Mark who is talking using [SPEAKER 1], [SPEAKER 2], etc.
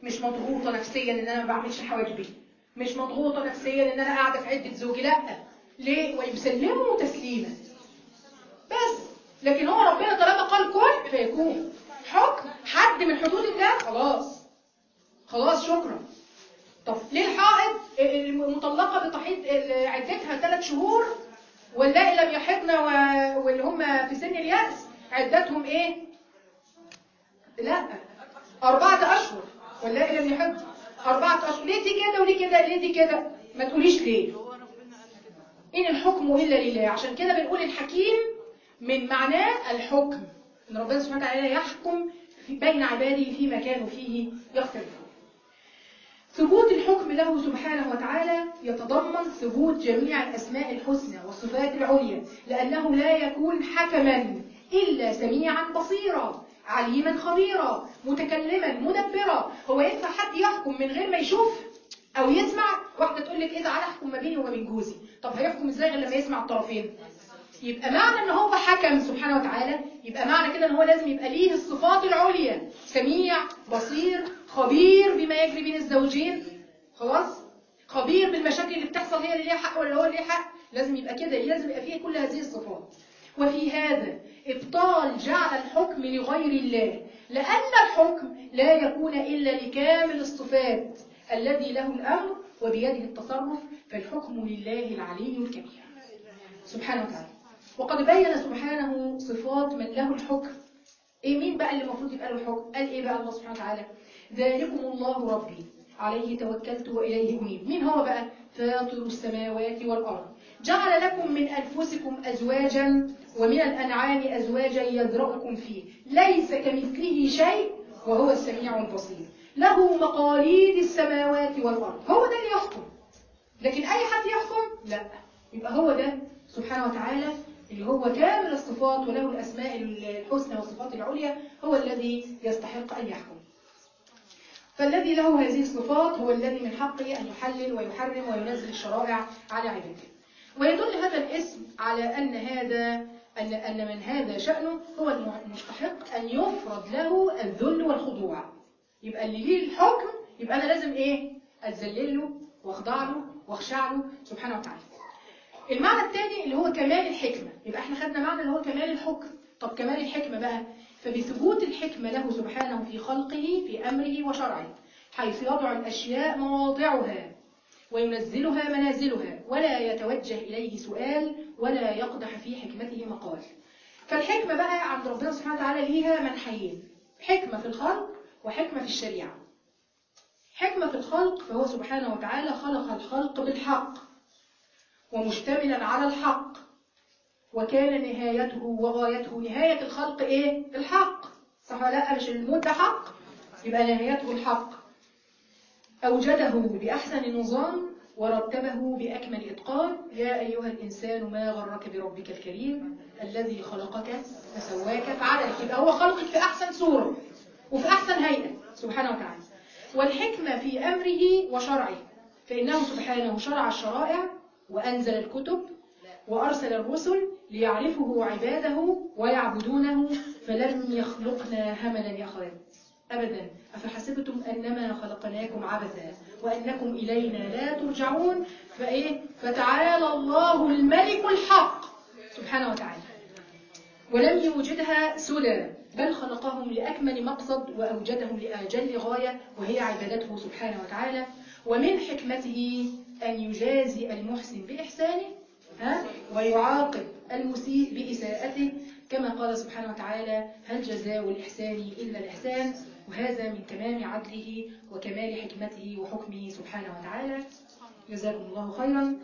[SPEAKER 1] مش مضغوطة نفسيا ان انا ما بعملش حواجبي، مش مضغوطة نفسيا ان انا قاعدة في عدة زوجي، لا. ليه؟ ويسلموا تسليما بس. لكن هو ربنا طالما قال كن فيكون. حكم حد من حدود الله خلاص شكرا. طب ليه الحائض المطلقة بتحيض عدتها 3 شهور واللائي لم يحضن واللي هم في سن اليأس عدتهم ايه؟ لا 4 أشهر واللائي لم يحضن 4 أشهر. ليه دي كده وليه كده؟ ليه دي كده؟ ما تقوليش ليه. إن الحكم إلا لله. عشان كده بنقول الحكيم من معناه الحكم، إن ربنا سبحانه وتعالى يحكم بين عباده فيما كانوا فيه يختلفون. ثبوت الحكم له سبحانه وتعالى يتضمن ثبوت جميع الأسماء الحسنى والصفات العليا، لأنه لا يكون حكما إلا سميعا بصيرا عليما خبيرا متكلما مدبرا. هو ينفع حد يحكم من غير ما يشوف أو يسمع؟ واحدة تقول لك إيه تعالى أحكم ما بيني وما بين جوزي، طب هيحكم إزاي غير لما يسمع الطرفين؟ يبقى معنى ان هو حكم سبحانه وتعالى، يبقى معنى كده ان هو لازم يبقى ليه الصفات العليا، سميع بصير خبير بما يجري بين الزوجين. خلاص؟ خبير بالمشاكل اللي بتحصل، هي اللي ليها حق ولا هو اللي ليه حق. لازم يبقى كده، لازم يبقى فيه كل هذه الصفات. وفي هذا ابطال جعل الحكم لغير الله، لأن الحكم لا يكون إلا لكامل الصفات الذي له الأمر وبيده التصرف، فالحكم لله العلي الكبير سبحانه وتعالى. وقد بين سبحانه صفات من له الحكم. ايه مين بقى اللي المفروض يبقى له الحكم؟ قال ايه بقى الله سبحانه وتعالى؟ ذلكم الله ربي عليه توكلت واليه انيب. مين هو بقى؟ فاطر السماوات والارض، جعل لكم من انفسكم ازواجا ومن الانعام ازواجا يذرأكم فيه، ليس كمثله شيء وهو السميع البصير، له مقاليد السماوات والارض. هو ده اللي يحكم، لكن اي حد يحكم؟ لا. يبقى هو ده سبحانه وتعالى اللي هو كامل الصفات وله الأسماء الحسنى والصفات العليا، هو الذي يستحق أن يحكم. فالذي له هذه الصفات هو الذي من حقه أن يحلل ويحرم وينزل الشرائع على عباده. ويدل هذا الاسم على أن من هذا شأنه هو المستحق أن يفرض له الذل والخضوع. يبقى اللي ليه الحكم يبقى أنا لازم إيه؟ أتذلل له واخضع له واخشع له سبحانه وتعالى. المعنى الثاني اللي هو كمال الحكمة. يبقى احنا خدنا معنى اللي هو كمال الحكم. طب كمال الحكمة بقى، فبثبوت الحكمة له سبحانه في خلقه في أمره وشرعه، حيث يضع الأشياء مواضعها وينزلها منازلها، ولا يتوجه إليه سؤال ولا يقدح في حكمته مقال. فالحكمة بقى عند ربنا سبحانه وتعالى ليها منحيين، حكمة في الخلق وحكمة في الشريعة. حكمة في الخلق، فهو سبحانه وتعالى خلق الخلق بالحق ومشتملا على الحق، وكان نهايته وغايته، نهاية الخلق ايه؟ الحق، صح ولا لا؟ مش الموت ده حق؟ يبقى نهايته الحق. أوجده بأحسن نظام ورتبه بأكمل إتقان. يا أيها الإنسان ما غرك بربك الكريم الذي خلقك فسواك فعدلك. يبقى هو خلقك في أحسن صورة وفي أحسن هيئة سبحانه وتعالى. والحكمة في أمره وشرعه، فإنه سبحانه شرع الشرائع وأنزل الكتب وأرسل الرسل ليعرفه عباده ويعبدونه، فلم يخلقنا هملا يا أخوان أبدا. أفحسبتم أنما خلقناكم عبثا وأنكم إلينا لا ترجعون. فتعالى الله الملك الحق سبحانه وتعالى. ولم يوجدها سدى، بل خلقهم لأكمل مقصد وأوجدهم لأجل غاية، وهي عبادته سبحانه وتعالى. ومن حكمته أن يجازي المحسن بإحسانه ويعاقب المسيء بإساءته، كما قال سبحانه وتعالى: هل جزاء الإحسان إلا الإحسان. وهذا من تمام عدله وكمال حكمته وحكمه سبحانه وتعالى. جزاكم الله خيرا.